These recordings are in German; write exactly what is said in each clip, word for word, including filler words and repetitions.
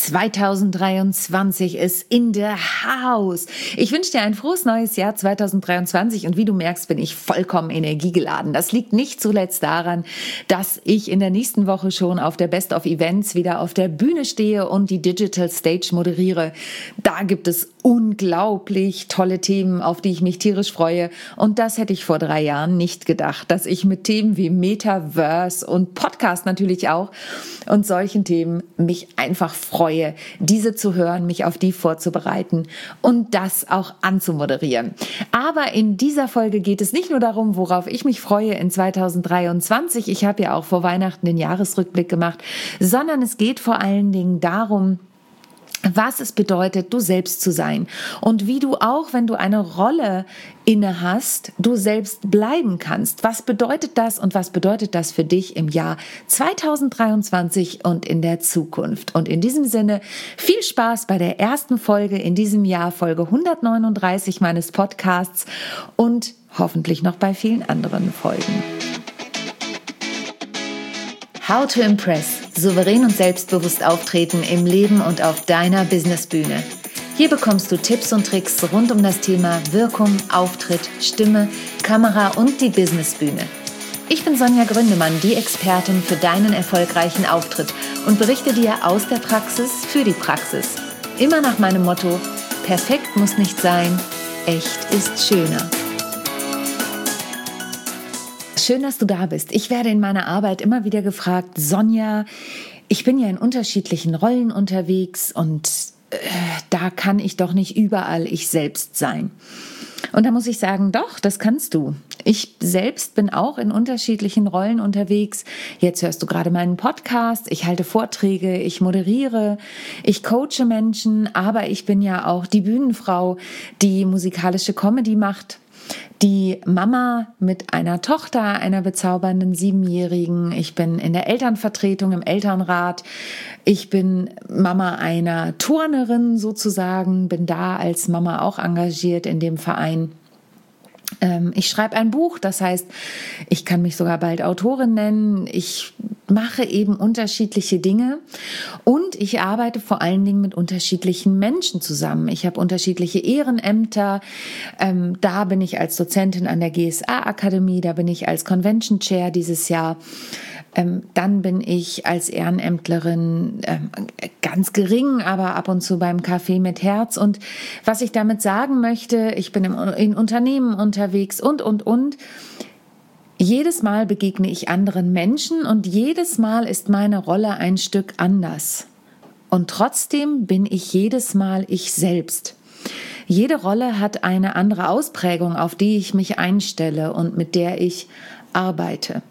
zweitausenddreiundzwanzig ist in der Haus. Ich wünsche dir ein frohes neues Jahr zweitausenddreiundzwanzig und wie du merkst, bin ich vollkommen energiegeladen. Das liegt nicht zuletzt daran, dass ich in der nächsten Woche schon auf der Best of Events wieder auf der Bühne stehe und die Digital Stage moderiere. Da gibt es unglaublich tolle Themen, auf die ich mich tierisch freue. Und das hätte ich vor drei Jahren nicht gedacht, dass ich mit Themen wie Metaverse und Podcast natürlich auch und solchen Themen mich einfach freue, diese zu hören, mich auf die vorzubereiten und das auch anzumoderieren. Aber in dieser Folge geht es nicht nur darum, worauf ich mich freue in zweitausenddreiundzwanzig. Ich habe ja auch vor Weihnachten den Jahresrückblick gemacht, sondern es geht vor allen Dingen darum, was es bedeutet, du selbst zu sein und wie du auch, wenn du eine Rolle inne hast, du selbst bleiben kannst. Was bedeutet das und was bedeutet das für dich im Jahr zweitausenddreiundzwanzig und in der Zukunft? Und in diesem Sinne viel Spaß bei der ersten Folge in diesem Jahr, Folge hundertneununddreißig meines Podcasts und hoffentlich noch bei vielen anderen Folgen. How to Impress. Souverän und selbstbewusst auftreten im Leben und auf deiner Businessbühne. Hier bekommst du Tipps und Tricks rund um das Thema Wirkung, Auftritt, Stimme, Kamera und die Businessbühne. Ich bin Sonja Gründemann, die Expertin für deinen erfolgreichen Auftritt und berichte dir aus der Praxis für die Praxis. Immer nach meinem Motto: Perfekt muss nicht sein, echt ist schöner. Schön, dass du da bist. Ich werde in meiner Arbeit immer wieder gefragt, Sonja, ich bin ja in unterschiedlichen Rollen unterwegs und äh, da kann ich doch nicht überall ich selbst sein. Und da muss ich sagen, doch, das kannst du. Ich selbst bin auch in unterschiedlichen Rollen unterwegs. Jetzt hörst du gerade meinen Podcast, ich halte Vorträge, ich moderiere, ich coache Menschen, aber ich bin ja auch die Bühnenfrau, die musikalische Comedy macht. Die Mama mit einer Tochter, einer bezaubernden Siebenjährigen. Ich bin in der Elternvertretung, im Elternrat. Ich bin Mama einer Turnerin sozusagen, bin da als Mama auch engagiert in dem Verein. Ich schreibe ein Buch, das heißt, ich kann mich sogar bald Autorin nennen. Ich mache eben unterschiedliche Dinge und ich arbeite vor allen Dingen mit unterschiedlichen Menschen zusammen. Ich habe unterschiedliche Ehrenämter. Ähm, da bin ich als Dozentin an der G S A-Akademie, da bin ich als Convention Chair dieses Jahr. Ähm, dann bin ich als Ehrenämtlerin ähm, ganz gering, aber ab und zu beim Café mit Herz. Und was ich damit sagen möchte, ich bin im, in Unternehmen unterwegs und, und, und. Jedes Mal begegne ich anderen Menschen und jedes Mal ist meine Rolle ein Stück anders. Und trotzdem bin ich jedes Mal ich selbst. Jede Rolle hat eine andere Ausprägung, auf die ich mich einstelle und mit der ich arbeite.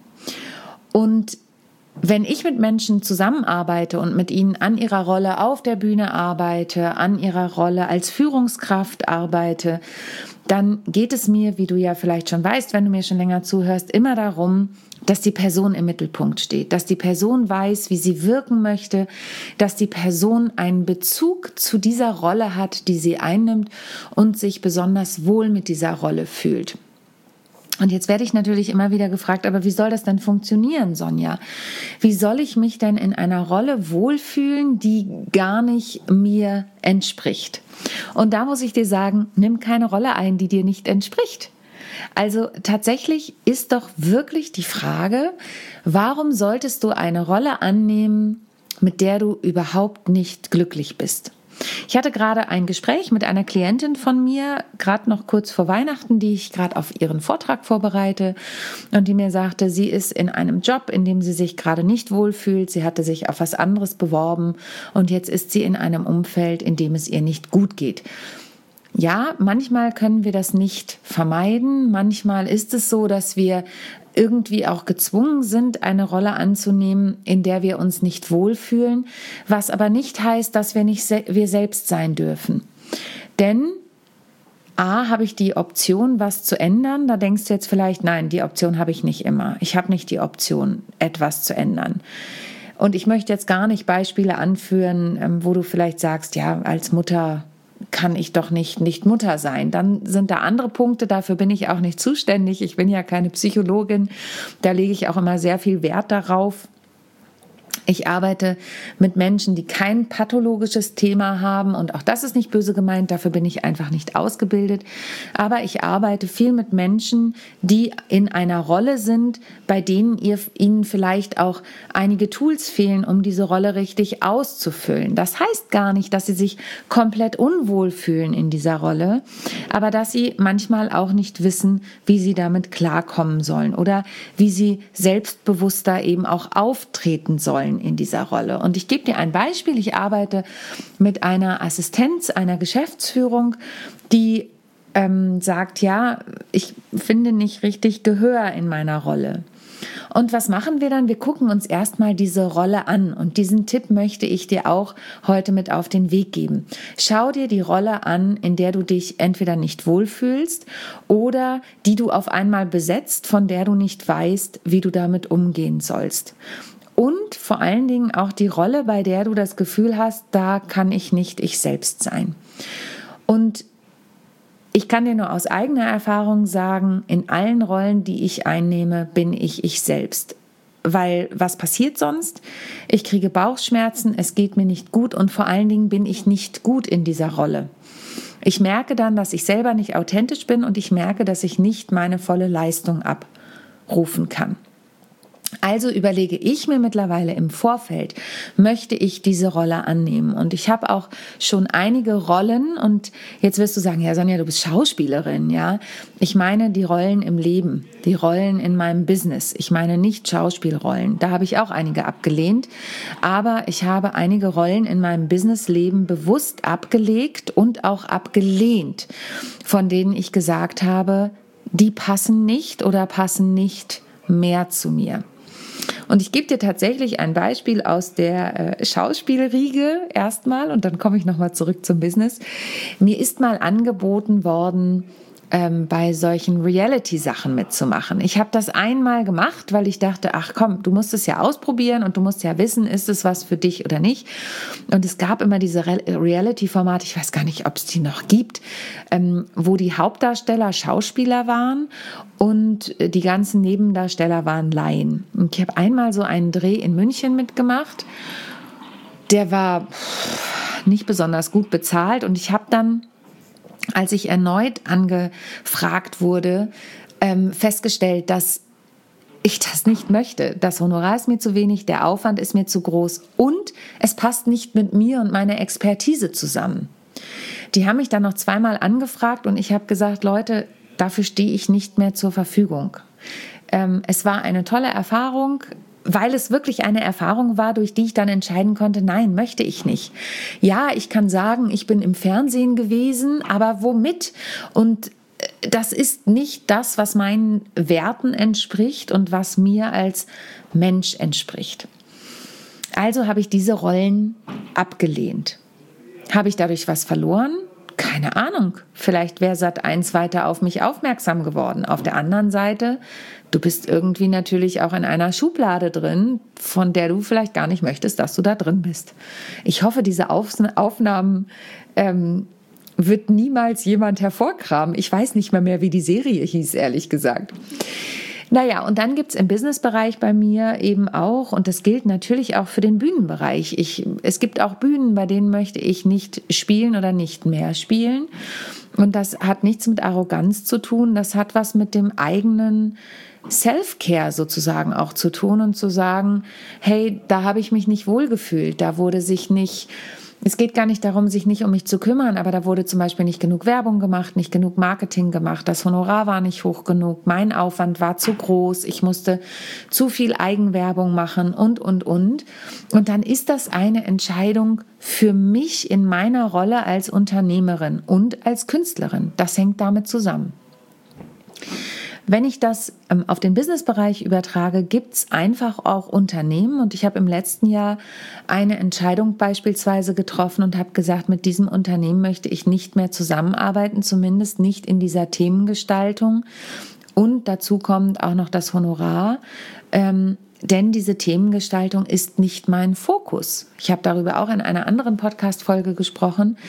Und wenn ich mit Menschen zusammenarbeite und mit ihnen an ihrer Rolle auf der Bühne arbeite, an ihrer Rolle als Führungskraft arbeite, dann geht es mir, wie du ja vielleicht schon weißt, wenn du mir schon länger zuhörst, immer darum, dass die Person im Mittelpunkt steht, dass die Person weiß, wie sie wirken möchte, dass die Person einen Bezug zu dieser Rolle hat, die sie einnimmt und sich besonders wohl mit dieser Rolle fühlt. Und jetzt werde ich natürlich immer wieder gefragt, aber wie soll das denn funktionieren, Sonja? Wie soll ich mich denn in einer Rolle wohlfühlen, die gar nicht mir entspricht? Und da muss ich dir sagen, nimm keine Rolle ein, die dir nicht entspricht. Also tatsächlich ist doch wirklich die Frage, warum solltest du eine Rolle annehmen, mit der du überhaupt nicht glücklich bist? Ich hatte gerade ein Gespräch mit einer Klientin von mir, gerade noch kurz vor Weihnachten, die ich gerade auf ihren Vortrag vorbereite und die mir sagte, sie ist in einem Job, in dem sie sich gerade nicht wohlfühlt. Sie hatte sich auf was anderes beworben und jetzt ist sie in einem Umfeld, in dem es ihr nicht gut geht. Ja, manchmal können wir das nicht vermeiden. Manchmal ist es so, dass wir irgendwie auch gezwungen sind, eine Rolle anzunehmen, in der wir uns nicht wohlfühlen, was aber nicht heißt, dass wir nicht se- wir selbst sein dürfen. Denn A, habe ich die Option, was zu ändern. Da denkst du jetzt vielleicht, nein, die Option habe ich nicht immer. Ich habe nicht die Option, etwas zu ändern. Und ich möchte jetzt gar nicht Beispiele anführen, wo du vielleicht sagst, ja, als Mutter kann ich doch nicht, nicht Mutter sein. Dann sind da andere Punkte, dafür bin ich auch nicht zuständig. Ich bin ja keine Psychologin, da lege ich auch immer sehr viel Wert darauf, Ich arbeite mit Menschen, die kein pathologisches Thema haben und auch das ist nicht böse gemeint, dafür bin ich einfach nicht ausgebildet. Aber ich arbeite viel mit Menschen, die in einer Rolle sind, bei denen ihr, ihnen vielleicht auch einige Tools fehlen, um diese Rolle richtig auszufüllen. Das heißt gar nicht, dass sie sich komplett unwohl fühlen in dieser Rolle, aber dass sie manchmal auch nicht wissen, wie sie damit klarkommen sollen oder wie sie selbstbewusster eben auch auftreten sollen in dieser Rolle. Und ich gebe dir ein Beispiel. Ich arbeite mit einer Assistenz einer Geschäftsführung, die ähm, sagt, ja, ich finde nicht richtig Gehör in meiner Rolle. Und was machen wir dann? Wir gucken uns erstmal diese Rolle an und diesen Tipp möchte ich dir auch heute mit auf den Weg geben. Schau dir die Rolle an, in der du dich entweder nicht wohlfühlst oder die du auf einmal besetzt, von der du nicht weißt, wie du damit umgehen sollst. Und vor allen Dingen auch die Rolle, bei der du das Gefühl hast, da kann ich nicht ich selbst sein. Und ich kann dir nur aus eigener Erfahrung sagen, in allen Rollen, die ich einnehme, bin ich ich selbst. Weil was passiert sonst? Ich kriege Bauchschmerzen, es geht mir nicht gut und vor allen Dingen bin ich nicht gut in dieser Rolle. Ich merke dann, dass ich selber nicht authentisch bin und ich merke, dass ich nicht meine volle Leistung abrufen kann. Also überlege ich mir mittlerweile im Vorfeld, möchte ich diese Rolle annehmen? Und ich habe auch schon einige Rollen und jetzt wirst du sagen, ja Sonja, du bist Schauspielerin, ja? Ich meine die Rollen im Leben, die Rollen in meinem Business. Ich meine nicht Schauspielrollen. Da habe ich auch einige abgelehnt, aber ich habe einige Rollen in meinem Businessleben bewusst abgelegt und auch abgelehnt, von denen ich gesagt habe, die passen nicht oder passen nicht mehr zu mir. Und ich gebe dir tatsächlich ein Beispiel aus der äh, Schauspielriege erstmal und dann komme ich nochmal zurück zum Business. Mir ist mal angeboten worden, ähm, bei solchen Reality-Sachen mitzumachen. Ich habe das einmal gemacht, weil ich dachte, ach komm, du musst es ja ausprobieren und du musst ja wissen, ist es was für dich oder nicht. Und es gab immer diese Re- Reality-Formate, ich weiß gar nicht, ob es die noch gibt, ähm, wo die Hauptdarsteller Schauspieler waren und die ganzen Nebendarsteller waren Laien. Und ich habe einmal so einen Dreh in München mitgemacht. Der war nicht besonders gut bezahlt und ich habe dann, als ich erneut angefragt wurde, ähm, festgestellt, dass ich das nicht möchte. Das Honorar ist mir zu wenig, der Aufwand ist mir zu groß und es passt nicht mit mir und meiner Expertise zusammen. Die haben mich dann noch zweimal angefragt und ich habe gesagt, Leute, dafür stehe ich nicht mehr zur Verfügung. Ähm, es war eine tolle Erfahrung, weil es wirklich eine Erfahrung war, durch die ich dann entscheiden konnte, nein, möchte ich nicht. Ja, ich kann sagen, ich bin im Fernsehen gewesen, aber womit? Und das ist nicht das, was meinen Werten entspricht und was mir als Mensch entspricht. Also habe ich diese Rollen abgelehnt. Habe ich dadurch was verloren? Keine Ahnung. Vielleicht wäre Sat eins weiter auf mich aufmerksam geworden. Auf der anderen Seite, du bist irgendwie natürlich auch in einer Schublade drin, von der du vielleicht gar nicht möchtest, dass du da drin bist. Ich hoffe, diese Aufnahmen ähm, wird niemals jemand hervorkramen. Ich weiß nicht mehr mehr, wie die Serie hieß, ehrlich gesagt. Naja, und dann gibt's im Businessbereich bei mir eben auch, und das gilt natürlich auch für den Bühnenbereich. Ich, es gibt auch Bühnen, bei denen möchte ich nicht spielen oder nicht mehr spielen. Und das hat nichts mit Arroganz zu tun, das hat was mit dem eigenen Self-Care sozusagen auch zu tun und zu sagen, hey, da habe ich mich nicht wohlgefühlt, da wurde sich nicht... Es geht gar nicht darum, sich nicht um mich zu kümmern, aber da wurde zum Beispiel nicht genug Werbung gemacht, nicht genug Marketing gemacht, das Honorar war nicht hoch genug, mein Aufwand war zu groß, ich musste zu viel Eigenwerbung machen und, und, und. Und dann ist das eine Entscheidung für mich in meiner Rolle als Unternehmerin und als Künstlerin. Das hängt damit zusammen. Wenn ich das ähm, auf den Businessbereich übertrage, gibt's einfach auch Unternehmen und ich habe im letzten Jahr eine Entscheidung beispielsweise getroffen und habe gesagt, mit diesem Unternehmen möchte ich nicht mehr zusammenarbeiten, zumindest nicht in dieser Themengestaltung und dazu kommt auch noch das Honorar, ähm, denn diese Themengestaltung ist nicht mein Fokus. Ich habe darüber auch in einer anderen Podcast-Folge gesprochen,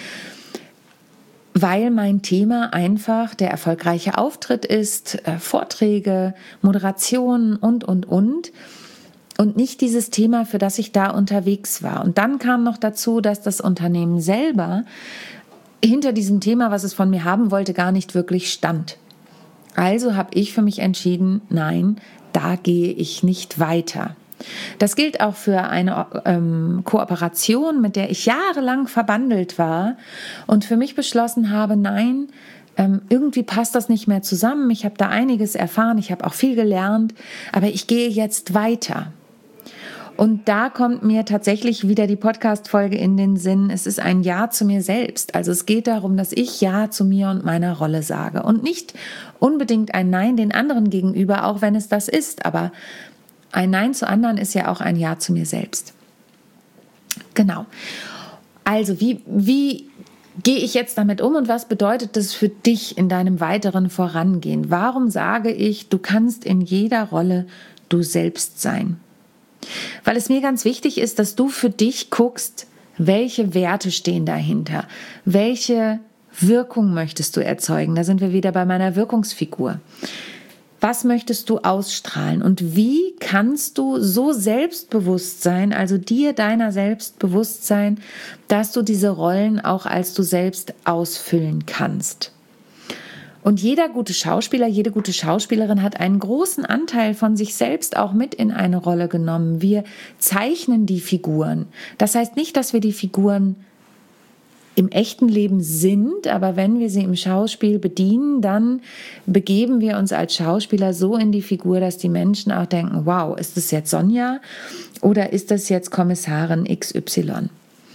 weil mein Thema einfach der erfolgreiche Auftritt ist, äh, Vorträge, Moderationen und, und, und. und nicht dieses Thema, für das ich da unterwegs war. Und dann kam noch dazu, dass das Unternehmen selber hinter diesem Thema, was es von mir haben wollte, gar nicht wirklich stand. Also habe ich für mich entschieden, nein, da gehe ich nicht weiter. Das gilt auch für eine ähm, Kooperation, mit der ich jahrelang verbandelt war und für mich beschlossen habe, nein, ähm, irgendwie passt das nicht mehr zusammen. Ich habe da einiges erfahren, ich habe auch viel gelernt, aber ich gehe jetzt weiter. Und da kommt mir tatsächlich wieder die Podcast-Folge in den Sinn. Es ist ein Ja zu mir selbst. Also es geht darum, dass ich Ja zu mir und meiner Rolle sage und nicht unbedingt ein Nein den anderen gegenüber, auch wenn es das ist, aber ein Nein zu anderen ist ja auch ein Ja zu mir selbst. Genau. Also wie, wie gehe ich jetzt damit um und was bedeutet das für dich in deinem weiteren Vorangehen? Warum sage ich, du kannst in jeder Rolle du selbst sein? Weil es mir ganz wichtig ist, dass du für dich guckst, welche Werte stehen dahinter? Welche Wirkung möchtest du erzeugen? Da sind wir wieder bei meiner Wirkungsfigur. Was möchtest du ausstrahlen und wie kannst du so selbstbewusst sein, also dir deiner selbst bewusst sein, dass du diese Rollen auch als du selbst ausfüllen kannst? Und jeder gute Schauspieler, jede gute Schauspielerin hat einen großen Anteil von sich selbst auch mit in eine Rolle genommen. Wir zeichnen die Figuren. Das heißt nicht, dass wir die Figuren im echten Leben sind, aber wenn wir sie im Schauspiel bedienen, dann begeben wir uns als Schauspieler so in die Figur, dass die Menschen auch denken, wow, ist das jetzt Sonja oder ist das jetzt Kommissarin X Y?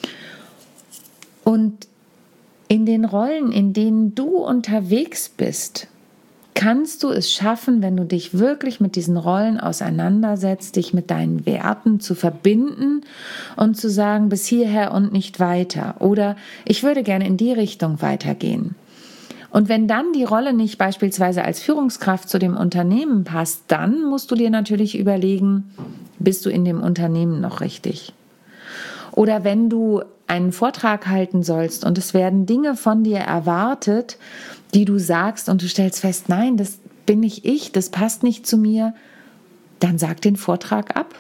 Und in den Rollen, in denen du unterwegs bist, kannst du es schaffen, wenn du dich wirklich mit diesen Rollen auseinandersetzt, dich mit deinen Werten zu verbinden und zu sagen, bis hierher und nicht weiter. Oder ich würde gerne in die Richtung weitergehen. Und wenn dann die Rolle nicht beispielsweise als Führungskraft zu dem Unternehmen passt, dann musst du dir natürlich überlegen, bist du in dem Unternehmen noch richtig? Oder wenn du einen Vortrag halten sollst und es werden Dinge von dir erwartet, die du sagst und du stellst fest, nein, das bin nicht ich, das passt nicht zu mir, dann sag den Vortrag ab.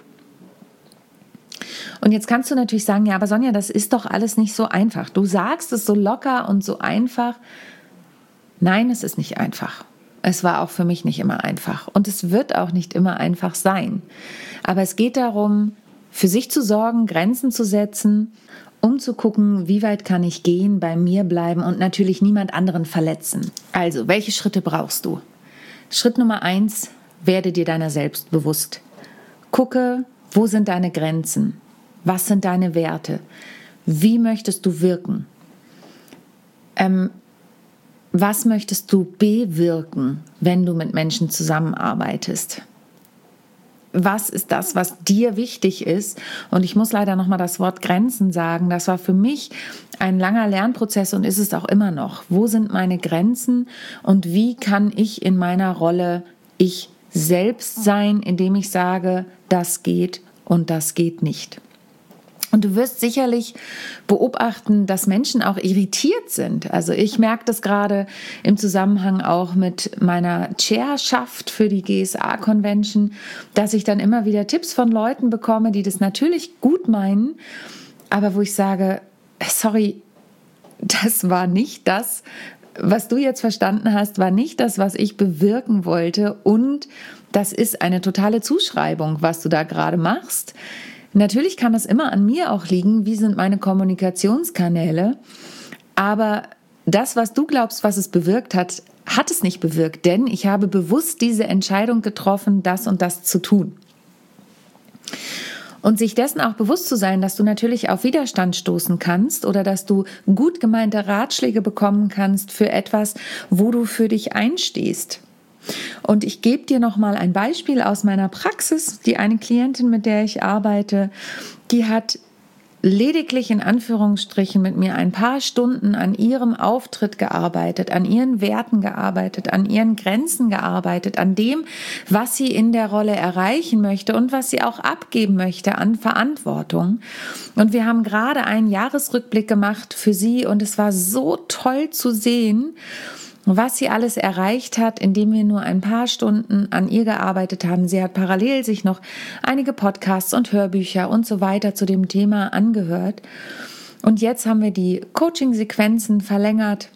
Und jetzt kannst du natürlich sagen, ja, aber Sonja, das ist doch alles nicht so einfach. Du sagst es so locker und so einfach. Nein, es ist nicht einfach. Es war auch für mich nicht immer einfach und es wird auch nicht immer einfach sein. Aber es geht darum, für sich zu sorgen, Grenzen zu setzen, um zu gucken, wie weit kann ich gehen, bei mir bleiben und natürlich niemand anderen verletzen. Also, welche Schritte brauchst du? Schritt Nummer eins, werde dir deiner selbst bewusst. Gucke, wo sind deine Grenzen? Was sind deine Werte? Wie möchtest du wirken? Ähm, was möchtest du bewirken, wenn du mit Menschen zusammenarbeitest? Was ist das, was dir wichtig ist? Und ich muss leider nochmal das Wort Grenzen sagen. Das war für mich ein langer Lernprozess und ist es auch immer noch. Wo sind meine Grenzen und wie kann ich in meiner Rolle ich selbst sein, indem ich sage, das geht und das geht nicht? Und du wirst sicherlich beobachten, dass Menschen auch irritiert sind. Also ich merke das gerade im Zusammenhang auch mit meiner Chairschaft für die G S A-Convention, dass ich dann immer wieder Tipps von Leuten bekomme, die das natürlich gut meinen, aber wo ich sage, sorry, das war nicht das, was du jetzt verstanden hast, war nicht das, was ich bewirken wollte. Und das ist eine totale Zuschreibung, was du da gerade machst. Natürlich kann es immer an mir auch liegen, wie sind meine Kommunikationskanäle, aber das, was du glaubst, was es bewirkt hat, hat es nicht bewirkt, denn ich habe bewusst diese Entscheidung getroffen, das und das zu tun. Und sich dessen auch bewusst zu sein, dass du natürlich auf Widerstand stoßen kannst oder dass du gut gemeinte Ratschläge bekommen kannst für etwas, wo du für dich einstehst. Und ich gebe dir noch mal ein Beispiel aus meiner Praxis. Die eine Klientin, mit der ich arbeite, die hat lediglich in Anführungsstrichen mit mir ein paar Stunden an ihrem Auftritt gearbeitet, an ihren Werten gearbeitet, an ihren Grenzen gearbeitet, an dem, was sie in der Rolle erreichen möchte und was sie auch abgeben möchte an Verantwortung. Und wir haben gerade einen Jahresrückblick gemacht für sie und es war so toll zu sehen, was sie alles erreicht hat, indem wir nur ein paar Stunden an ihr gearbeitet haben. Sie hat parallel sich noch einige Podcasts und Hörbücher und so weiter zu dem Thema angehört. Und jetzt haben wir die Coaching-Sequenzen verlängert.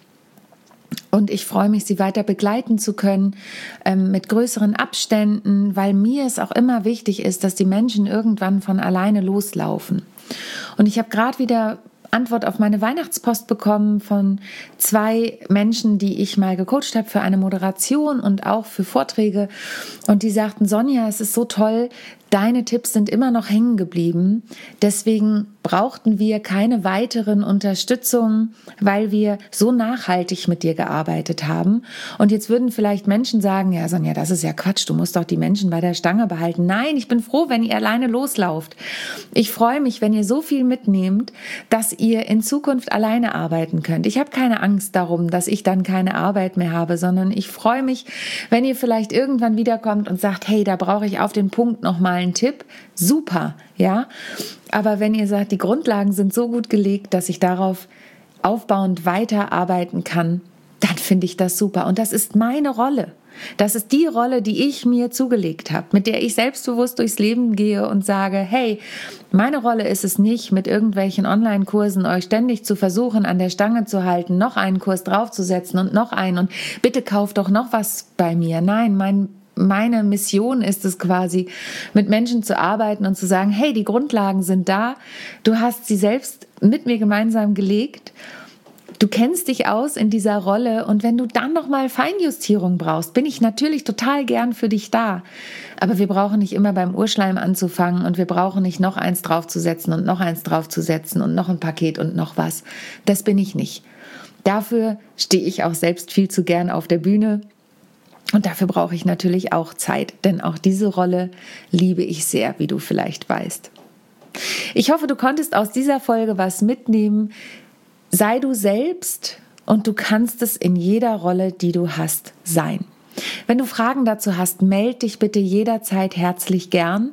Und ich freue mich, sie weiter begleiten zu können, ähm, mit größeren Abständen, weil mir es auch immer wichtig ist, dass die Menschen irgendwann von alleine loslaufen. Und ich habe gerade wieder Antwort auf meine Weihnachtspost bekommen von zwei Menschen, die ich mal gecoacht habe für eine Moderation und auch für Vorträge. Und die sagten, Sonja, es ist so toll, deine Tipps sind immer noch hängen geblieben. Deswegen brauchten wir keine weiteren Unterstützung, weil wir so nachhaltig mit dir gearbeitet haben. Und jetzt würden vielleicht Menschen sagen, ja Sonja, das ist ja Quatsch, du musst doch die Menschen bei der Stange behalten. Nein, ich bin froh, wenn ihr alleine loslauft. Ich freue mich, wenn ihr so viel mitnehmt, dass ihr in Zukunft alleine arbeiten könnt. Ich habe keine Angst darum, dass ich dann keine Arbeit mehr habe, sondern ich freue mich, wenn ihr vielleicht irgendwann wiederkommt und sagt, hey, da brauche ich auf den Punkt nochmal einen Tipp. Super, ja. Aber wenn ihr sagt, die Grundlagen sind so gut gelegt, dass ich darauf aufbauend weiterarbeiten kann, dann finde ich das super. Und das ist meine Rolle. Das ist die Rolle, die ich mir zugelegt habe, mit der ich selbstbewusst durchs Leben gehe und sage, hey, meine Rolle ist es nicht, mit irgendwelchen Online-Kursen euch ständig zu versuchen, an der Stange zu halten, noch einen Kurs draufzusetzen und noch einen und bitte kauft doch noch was bei mir. Nein, mein Meine Mission ist es quasi, mit Menschen zu arbeiten und zu sagen, hey, die Grundlagen sind da, du hast sie selbst mit mir gemeinsam gelegt, du kennst dich aus in dieser Rolle und wenn du dann nochmal Feinjustierung brauchst, bin ich natürlich total gern für dich da. Aber wir brauchen nicht immer beim Urschleim anzufangen und wir brauchen nicht noch eins draufzusetzen und noch eins draufzusetzen und noch ein Paket und noch was. Das bin ich nicht. Dafür stehe ich auch selbst viel zu gern auf der Bühne. Und dafür brauche ich natürlich auch Zeit, denn auch diese Rolle liebe ich sehr, wie du vielleicht weißt. Ich hoffe, du konntest aus dieser Folge was mitnehmen. Sei du selbst und du kannst es in jeder Rolle, die du hast, sein. Wenn du Fragen dazu hast, melde dich bitte jederzeit herzlich gern,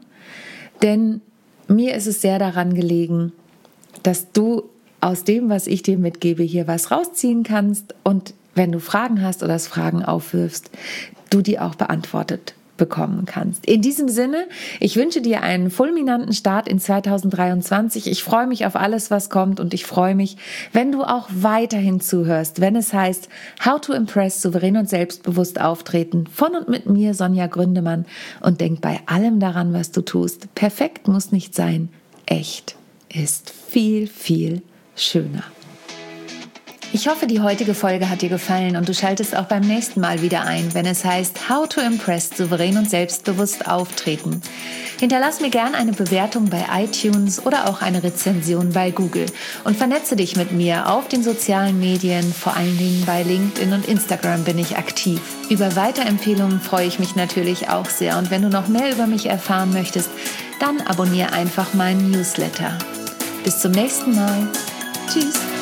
denn mir ist es sehr daran gelegen, dass du aus dem, was ich dir mitgebe, hier was rausziehen kannst und wenn du Fragen hast oder es Fragen aufwirfst, du die auch beantwortet bekommen kannst. In diesem Sinne, ich wünsche dir einen fulminanten Start in zweitausenddreiundzwanzig. Ich freue mich auf alles, was kommt und ich freue mich, wenn du auch weiterhin zuhörst, wenn es heißt How to Impress, souverän und selbstbewusst auftreten von und mit mir, Sonja Gründemann. Und denk bei allem daran, was du tust. Perfekt muss nicht sein. Echt ist viel, viel schöner. Ich hoffe, die heutige Folge hat dir gefallen und du schaltest auch beim nächsten Mal wieder ein, wenn es heißt How to Impress, souverän und selbstbewusst auftreten. Hinterlass mir gern eine Bewertung bei iTunes oder auch eine Rezension bei Google und vernetze dich mit mir auf den sozialen Medien, vor allen Dingen bei LinkedIn und Instagram bin ich aktiv. Über Weiterempfehlungen freue ich mich natürlich auch sehr und wenn du noch mehr über mich erfahren möchtest, dann abonniere einfach meinen Newsletter. Bis zum nächsten Mal. Tschüss.